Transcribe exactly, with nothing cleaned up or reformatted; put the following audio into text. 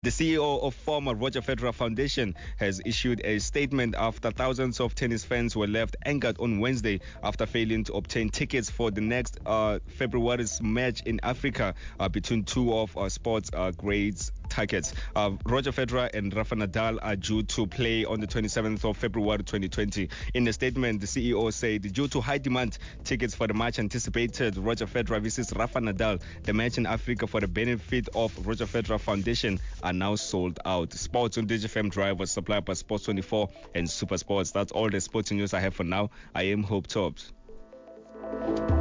The C E O of former Roger Federer Foundation has issued a statement after thousands of tennis fans were left angered on Wednesday after failing to obtain tickets for the next uh, February's match in Africa uh, between two of uh, sports uh, grades targets. Uh, Roger Federer and Rafa Nadal are due to play on the twenty-seventh of February twenty twenty. In a statement, the C E O said, due to high demand, tickets for the match anticipated Roger Federer versus Rafa Nadal, the match in Africa for the benefit of Roger Federer Foundation, are now sold out. Sports on DigiFM Drive was supplied by Sports twenty-four and Super Sports. That's all the sporting news I have for now. I am Hope Tops.